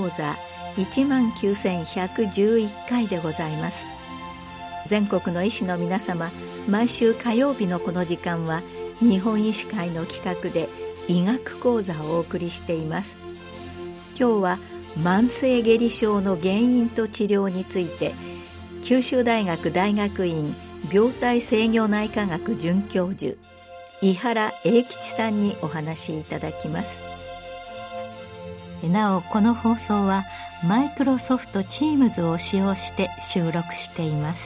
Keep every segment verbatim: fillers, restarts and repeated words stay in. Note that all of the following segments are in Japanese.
講座 いちまんきゅうせんひゃくじゅういっかいでございます。全国の医師の皆様、毎週火曜日のこの時間は日本医師会の企画で医学講座をお送りしています。今日は慢性下痢症の原因と治療について、九州大学大学院病態制御内科学准教授井原英吉さんにお話しいただきます。なお、この放送はマイクロソフト Teams を使用して収録しています。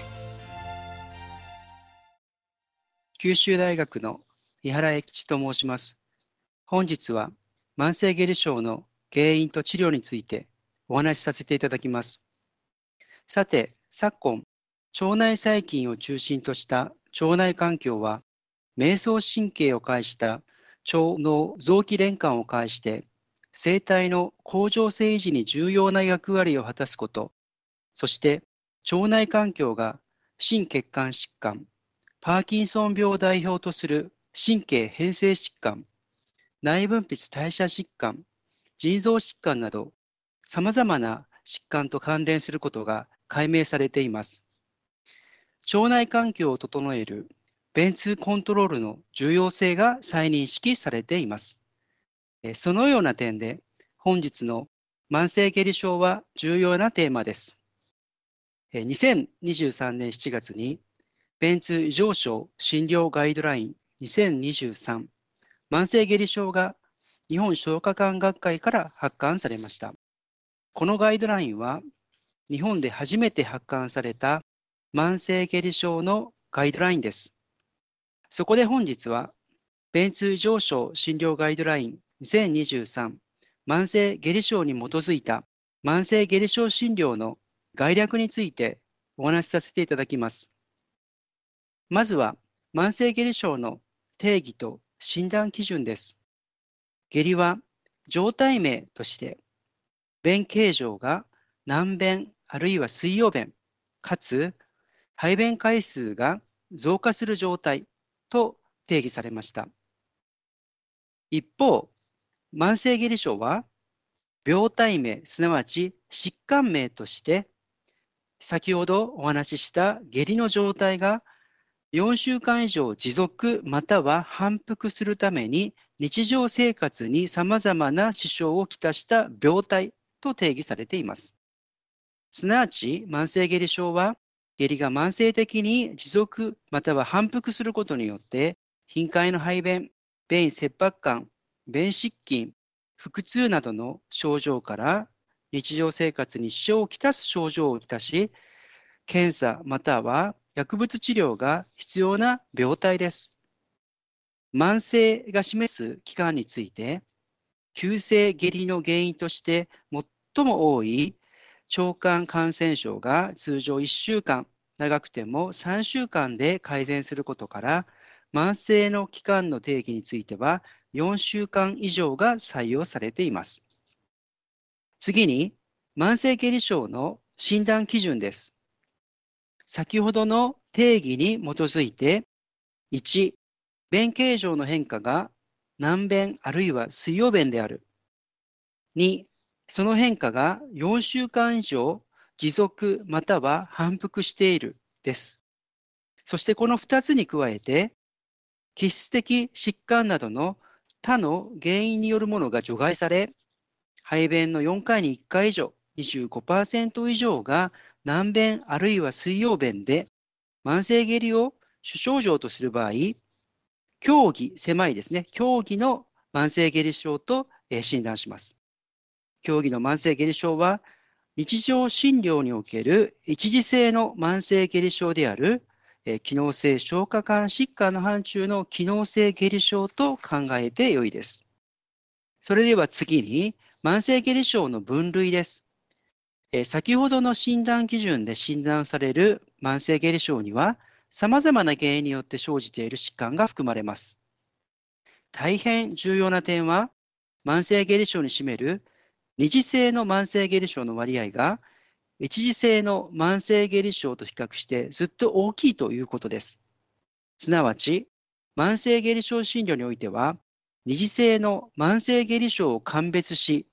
九州大学の井原英吉と申します。本日は慢性下痢症の原因と治療についてお話しさせていただきます。さて、昨今、腸内細菌を中心とした腸内環境は、迷走神経を介した腸の臓器連環を介して、生体の恒常性維持に重要な役割を果たすこと、そして腸内環境が心血管疾患、パーキンソン病を代表とする神経変性疾患、内分泌代謝疾患、腎臓疾患など、さまざまな疾患と関連することが解明されています。腸内環境を整える便通コントロールの重要性が再認識されています。そのような点で、本日の慢性下痢症は重要なテーマです。にせんにじゅうさんねんしちがつに、便通異常症診療ガイドラインにせんにじゅうさん慢性下痢症が日本消化管学会から発刊されました。このガイドラインは、日本で初めて発刊された慢性下痢症のガイドラインです。そこで本日は、便通異常症診療ガイドラインにせんにじゅうさん慢性下痢症に基づいた慢性下痢症診療の概略についてお話しさせていただきます。まずは、慢性下痢症の定義と診断基準です。下痢は、状態名として、便形状が軟便あるいは水溶便、かつ排便回数が増加する状態と定義されました。一方、慢性下痢症は、病態名、すなわち疾患名として、先ほどお話しした下痢の状態がよんしゅうかん以上持続または反復するために日常生活にさまざまな支障をきたした病態と定義されています。すなわち、慢性下痢症は、下痢が慢性的に持続または反復することによって、頻回の排便、便意切迫感、便失禁、腹痛などの症状から日常生活に支障をきたす症状をきたし、検査または薬物治療が必要な病態です。慢性が示す期間について、急性下痢の原因として最も多い腸管感染症が通常いっしゅうかん、長くてもさんしゅうかんで改善することから、慢性の期間の定義についてはよんしゅうかん以上が採用されています。次に、慢性下痢症の診断基準です。先ほどの定義に基づいて、いち、便形状の変化が軟便あるいは水溶便である。に、その変化がよんしゅうかん以上持続または反復しているです。そしてこのふたつに加えて、気質的疾患などの他の原因によるものが除外され、排便のよんかいにいっかい以上、にじゅうごパーセント 以上が軟便あるいは水溶便で、慢性下痢を主症状とする場合、競技、狭いですね、競技の慢性下痢症と診断します。競技の慢性下痢症は、日常診療における一時性の慢性下痢症である、機能性消化管疾患の範疇の機能性下痢症と考えてよいです。それでは次に、慢性下痢症の分類です。先ほどの診断基準で診断される慢性下痢症には、様々な原因によって生じている疾患が含まれます。大変重要な点は、慢性下痢症に占める二次性の慢性下痢症の割合が、一次性の慢性下痢症と比較してずっと大きいということです。すなわち、慢性下痢症診療においては、二次性の慢性下痢症を鑑別し、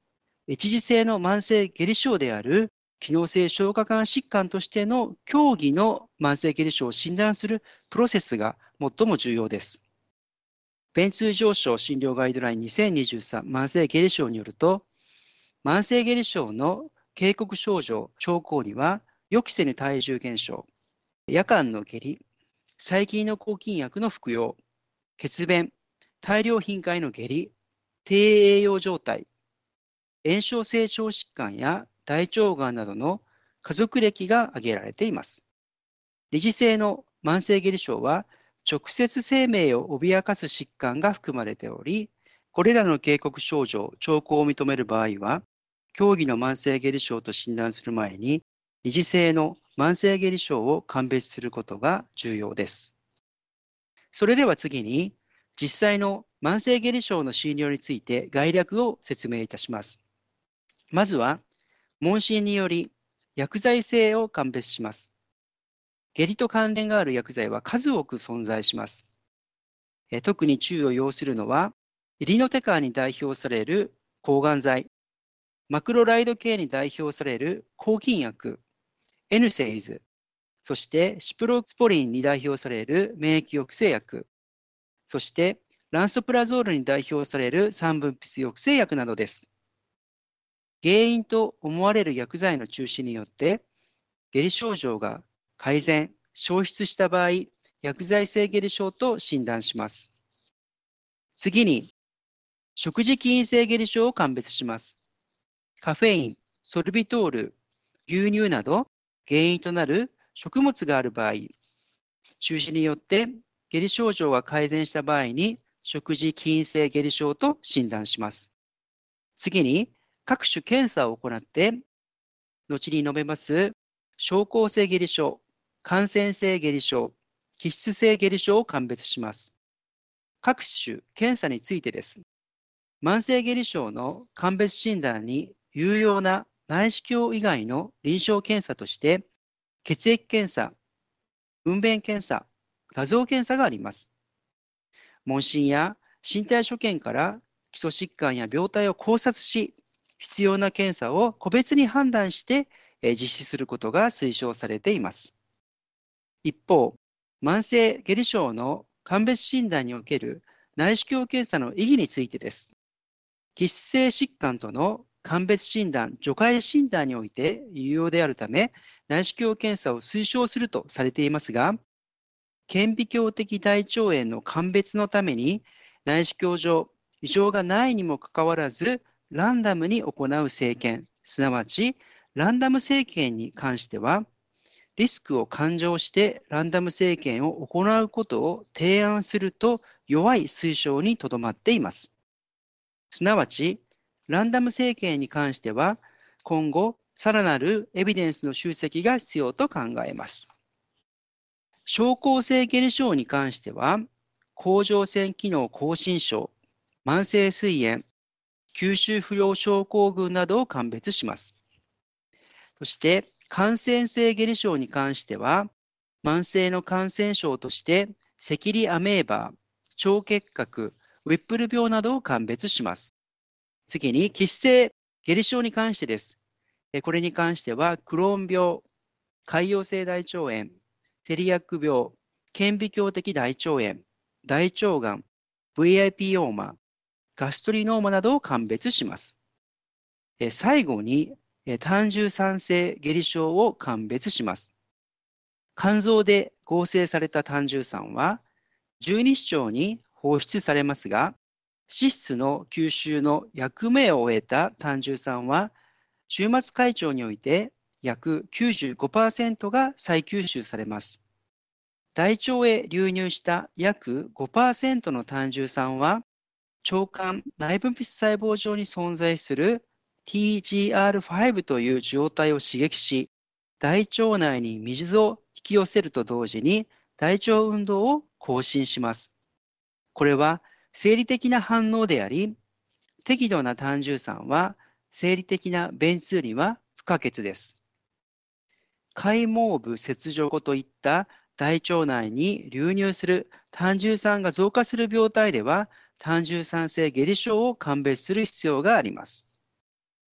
一次性の慢性下痢症である機能性消化管疾患としての協議の慢性下痢症を診断するプロセスが最も重要です。便通上昇診療ガイドラインにせんにじゅうさん慢性下痢症によると、慢性下痢症の警告症状、兆候には、予期せぬ体重減少、夜間の下痢、細菌の抗菌薬の服用、血便、大量頻回の下痢、低栄養状態、炎症性腸疾患や大腸がんなどの家族歴が挙げられています。理事性の慢性下痢症は、直接生命を脅かす疾患が含まれており、これらの警告症状、兆候を認める場合は、協議の慢性下痢症と診断する前に、理事性の慢性下痢症を鑑別することが重要です。それでは次に、実際の慢性下痢症の診療について概略を説明いたします。まずは、問診により薬剤性を鑑別します。下痢と関連がある薬剤は数多く存在します。え特に注意を要するのは、イリノテカーに代表される抗がん剤、マクロライド系に代表される抗菌薬、エヌセイズ、そしてシプロスポリンに代表される免疫抑制薬、そしてランソプラゾールに代表される三分泌抑制薬などです。原因と思われる薬剤の中止によって、下痢症状が改善、消失した場合、薬剤性下痢症と診断します。次に、食事起因性下痢症を鑑別します。カフェイン、ソルビトール、牛乳など原因となる食物がある場合、中止によって下痢症状が改善した場合に食事起因性下痢症と診断します。次に、各種検査を行って、後に述べます症候性下痢症、感染性下痢症、気質性下痢症を鑑別します。各種検査についてです。慢性下痢症の鑑別診断に有用な内視鏡以外の臨床検査として、血液検査、糞便検査、画像検査があります。問診や身体所見から基礎疾患や病態を考察し、必要な検査を個別に判断して実施することが推奨されています。一方、慢性下痢症の鑑別診断における内視鏡検査の意義についてです。気質性疾患との鑑別診断、除外診断において有用であるため、内視鏡検査を推奨するとされていますが、顕微鏡的大腸炎の鑑別のために内視鏡上異常がないにもかかわらず、ランダムに行う生検、すなわちランダム生検に関しては、リスクを勘定してランダム生検を行うことを提案すると弱い推奨にとどまっています。すなわち、ランダム生検に関しては、今後、さらなるエビデンスの集積が必要と考えます。症候性下痢症に関しては、甲状腺機能亢進症、慢性膵炎、吸収不良症候群などを鑑別します。そして、感染性下痢症に関しては、慢性の感染症として、赤痢アメーバー、腸結核、ウィップル病などを鑑別します。次に、気質性下痢症に関してです。これに関しては、クローン病、潰瘍性大腸炎、セリアック病、顕微鏡的大腸炎、大腸がん、ブイアイピー オーマ、ガストリノーマなどを鑑別します。最後に、単重酸性下痢症を鑑別します。肝臓で合成された単重酸は、十二指腸に放出されますが、脂質の吸収の役目を終えた単重酸は、終末回腸において約 きゅうじゅうごパーセント が再吸収されます。大腸へ流入した約 ごパーセント の単重酸は、腸管内分泌細胞上に存在する ティージーアールファイブ という受容体を刺激し、大腸内に水を引き寄せると同時に大腸運動を更新します。これは生理的な反応であり、適度な単重酸は生理的な便通には不可欠です。開毛部切除後といった大腸内に流入する単重酸が増加する病態では、単重酸性下痢症を鑑別する必要があります。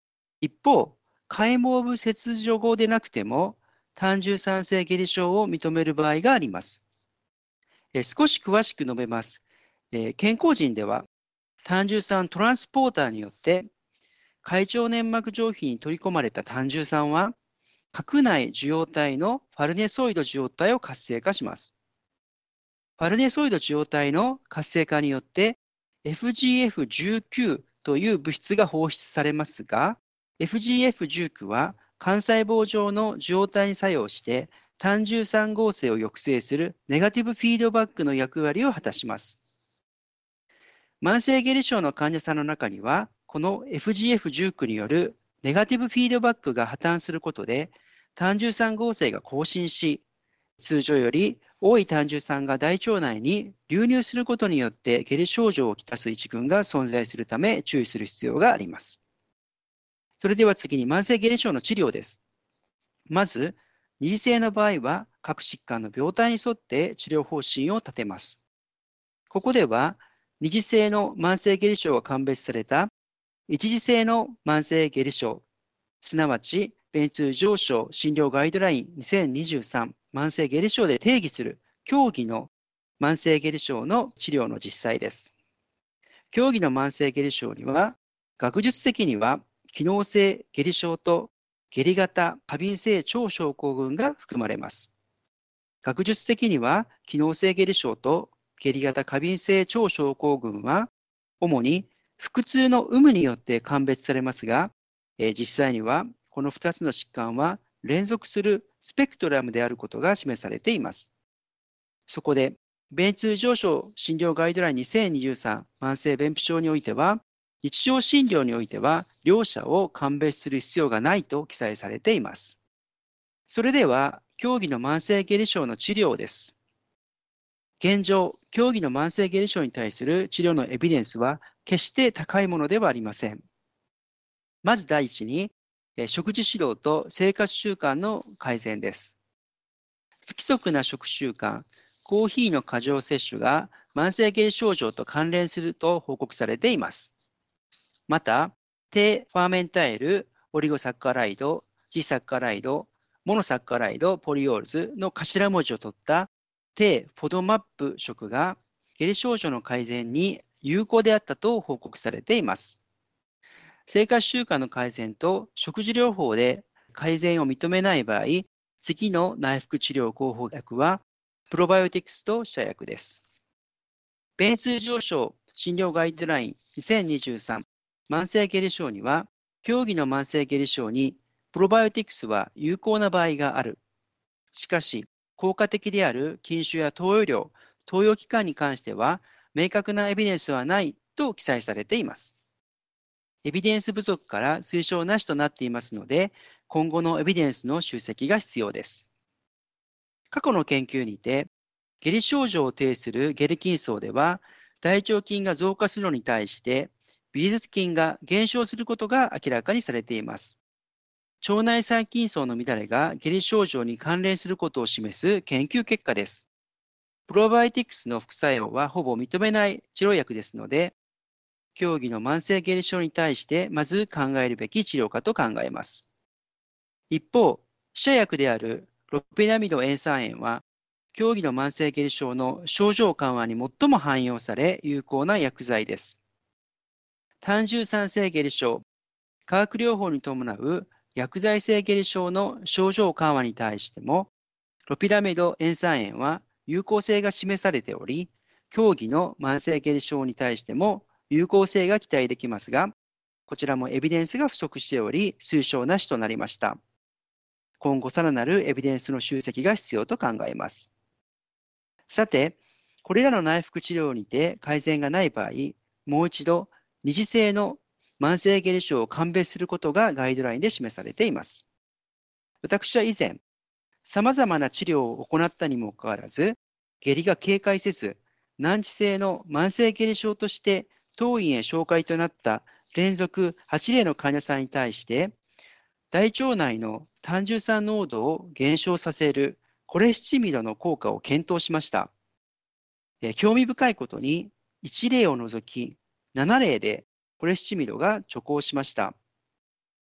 一方、開毛部切除後でなくても、胆汁酸性下痢症を認める場合があります。え少し詳しく述べます。え健康人では、胆汁酸トランスポーターによって、会腸粘膜上皮に取り込まれた胆汁酸は、核内受容体のファルネソイド受容体を活性化します。ファルネソイド受容体の活性化によって、エフジーエフじゅうきゅう という物質が放出されますが、エフジーエフじゅうきゅう は幹細胞上の受容体に作用して、胆汁酸合成を抑制するネガティブフィードバックの役割を果たします。慢性下痢症の患者さんの中には、この エフジーエフじゅうきゅう によるネガティブフィードバックが破綻することで、胆汁酸合成が更新し、通常より多い胆汁酸が大腸内に流入することによって下痢症状をきたす一群が存在するため注意する必要があります。それでは次に慢性下痢症の治療です。まず、二次性の場合は各疾患の病態に沿って治療方針を立てます。ここでは二次性の慢性下痢症が鑑別された一次性の慢性下痢症、すなわち便通上昇診療ガイドラインにせんにじゅうさん慢性下痢症で定義する競技の慢性下痢症の治療の実際です。競技の慢性下痢症には、学術的には機能性下痢症と下痢型過敏性腸症候群が含まれます。学術的には機能性下痢症と下痢型過敏性腸症候群は主に腹痛の有無によって鑑別されますが、えー、実際にはこのふたつの疾患は連続するスペクトラムであることが示されています。そこで、便通上昇診療ガイドラインにせんにじゅうさん慢性便秘症においては、日常診療においては両者を鑑別する必要がないと記載されています。それでは、競技の慢性下痢症の治療です。現状、競技の慢性下痢症に対する治療のエビデンスは決して高いものではありません。まず第一に、食事指導と生活習慣の改善です。不規則な食習慣、コーヒーの過剰摂取が慢性下痢症状と関連すると報告されています。また、低ファーメンタイル、オリゴサッカライド、ジサッカライド、モノサッカライド、ポリオールズの頭文字を取った低フォドマップ食が下痢症状の改善に有効であったと報告されています。生活習慣の改善と食事療法で改善を認めない場合、次の内服治療候補薬はプロバイオティクスと射薬です。便通上昇診療ガイドラインにせんにじゅうさん慢性下痢症には、競技の慢性下痢症にプロバイオティクスは有効な場合がある。しかし、効果的である禁酒や投与量、投与期間に関しては、明確なエビデンスはないと記載されています。エビデンス不足から推奨なしとなっていますので、今後のエビデンスの集積が必要です。過去の研究にて、下痢症状を呈する下痢筋層では、大腸菌が増加するのに対して、ビフィズス菌が減少することが明らかにされています。腸内細菌層の乱れが下痢症状に関連することを示す研究結果です。プロバイオティクスの副作用はほぼ認めない治療薬ですので、競技の慢性下痢症に対してまず考えるべき治療科と考えます。一方、試写薬であるロピナミド塩酸塩は、競技の慢性下痢症の症状緩和に最も汎用され有効な薬剤です。胆汁酸性下痢症、化学療法に伴う薬剤性下痢症の症状緩和に対しても、ロピラミド塩酸塩は有効性が示されており、競技の慢性下痢症に対しても有効性が期待できますが、こちらもエビデンスが不足しており、推奨なしとなりました。今後さらなるエビデンスの集積が必要と考えます。さて、これらの内服治療にて改善がない場合、もう一度二次性の慢性下痢症を鑑別することがガイドラインで示されています。私は以前、様々な治療を行ったにもかかわらず、下痢が軽快せず、難治性の慢性下痢症として当院へ紹介となった連続はち例の患者さんに対して、大腸内の胆汁酸濃度を減少させるコレスチミドの効果を検討しました。え興味深いことに、いち例を除きなな例でコレスチミドが徐行しました。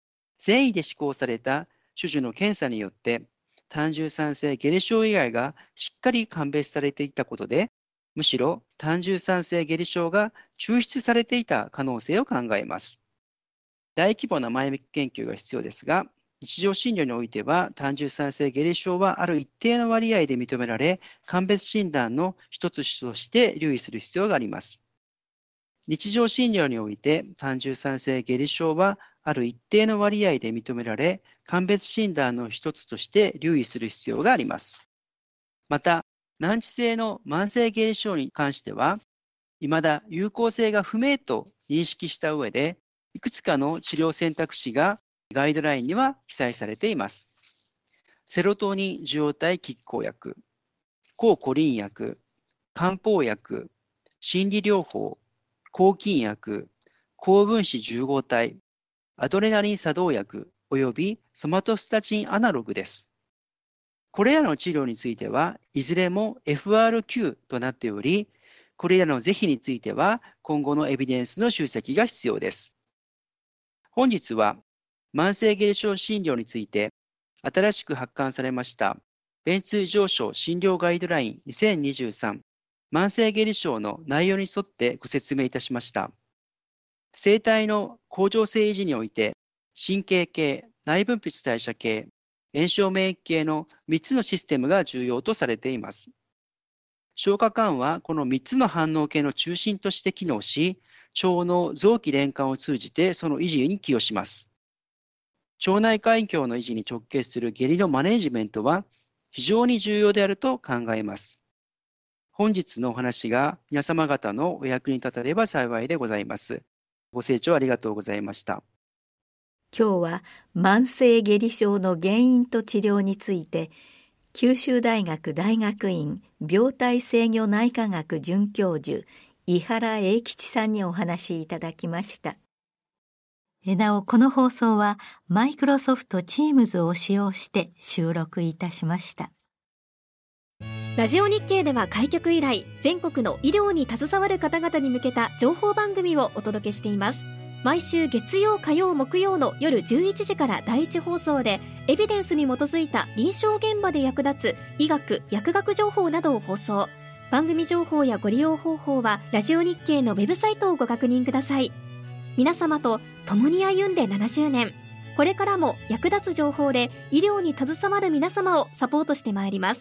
善意で施行された種々の検査によって、単純酸性下痢症以外がしっかり鑑別されていたことで、むしろ単純酸性下痢症が抽出されていた可能性を考えます。大規模な前向き研究が必要ですが、日常診療においては単純酸性下痢症はある一定の割合で認められ、鑑別診断の一つとして留意する必要があります。日常診療において単純酸性下痢症はある一定の割合で認められ、鑑別診断の一つとして留意する必要があります。また、難治性の慢性下痢症に関しては、未だ有効性が不明と認識した上で、いくつかの治療選択肢がガイドラインには記載されています。セロトニン受容体拮抗薬、抗コリン薬、漢方薬、心理療法、抗菌薬、高分子じゅうご体、アドレナリン作動薬およびソマトスタチンアナログです。これらの治療についてはいずれも エフアールキュー となっており、これらの是非については今後のエビデンスの集積が必要です。本日は慢性下痢症診療について新しく発刊されました便通上昇診療ガイドラインにせんにじゅうさん慢性下痢症の内容に沿ってご説明いたしました。生体の恒常性維持において神経系、内分泌代謝系、炎症免疫系のみっつのシステムが重要とされています。消化管はこのみっつの反応系の中心として機能し、腸の臓器連関を通じてその維持に寄与します。腸内環境の維持に直結する下痢のマネジメントは非常に重要であると考えます。本日のお話が皆様方のお役に立たれば幸いでございます。ご清聴ありがとうございました。 今日は慢性下痢症の原因と治療について、九州大学大学院病態制御内科学准教授井原英吉さんにお話しいただきました。なおこの放送はマイクロソフト Teams を使用して収録いたしました。 ラジオ日経では開局以来、全国の医療に携わる方々に向けた情報番組をお届けしています。毎週月曜火曜木曜の夜じゅういちじからだいいち放送で、エビデンスに基づいた臨床現場で役立つ医学・薬学情報などを放送。番組情報やご利用方法はラジオ日経のウェブサイトをご確認ください。皆様と共に歩んでななじゅうねん、これからも役立つ情報で医療に携わる皆様をサポートしてまいります。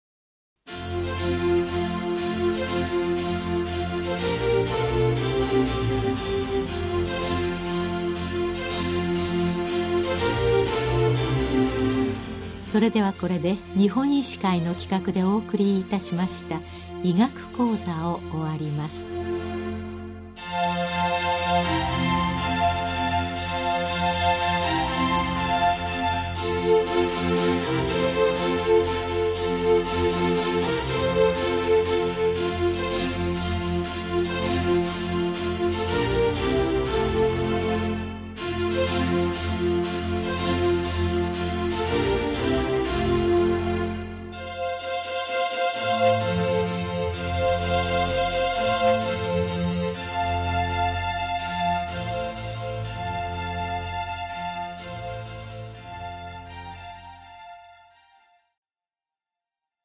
それではこれで日本医師会の企画でお送りいたしました医学講座を終わります。